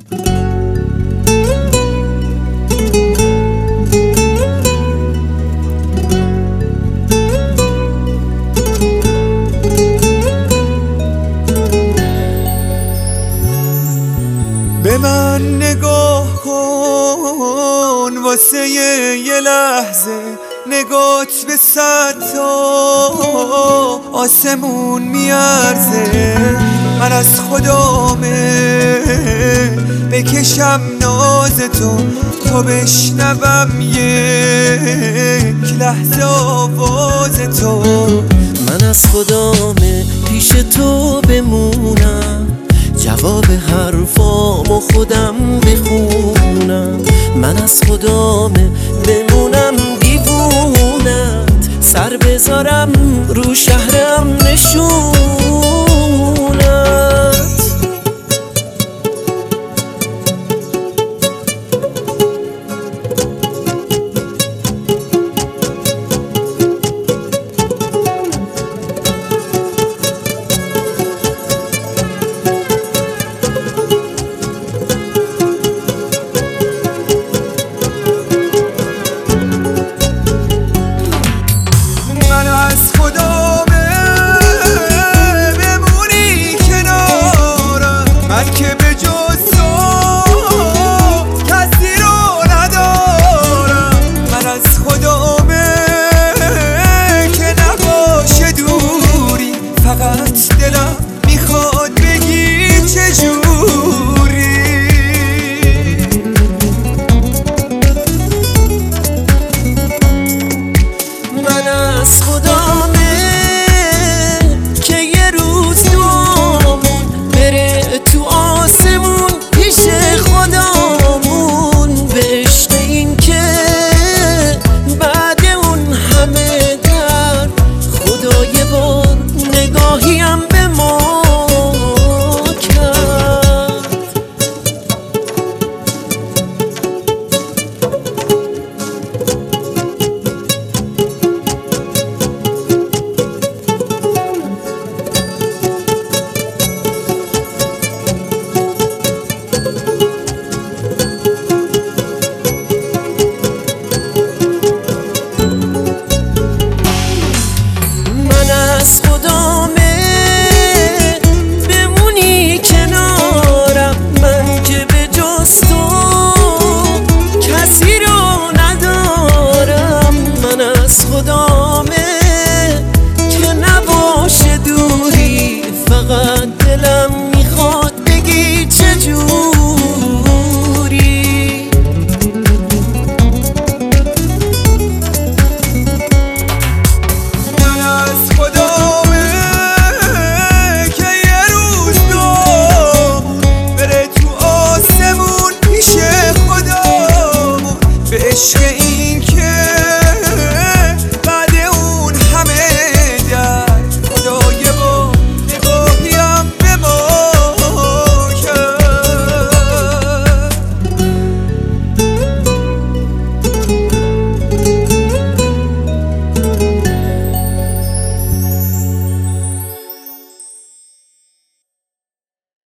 به من نگاه کن واسه یه لحظه، نگات به 100 تا آسمون میارزه. من از خدامه بکشم ناز تو تا بشنوم یک لحظه آواز تو. من از خدامه پیش تو بمونم، جواب حرفامو خودم بخونم. من از خدامه بمونم دیوونت، سر بذارم رو شهرم نشونت. از خدامه بمونی کنارم، من که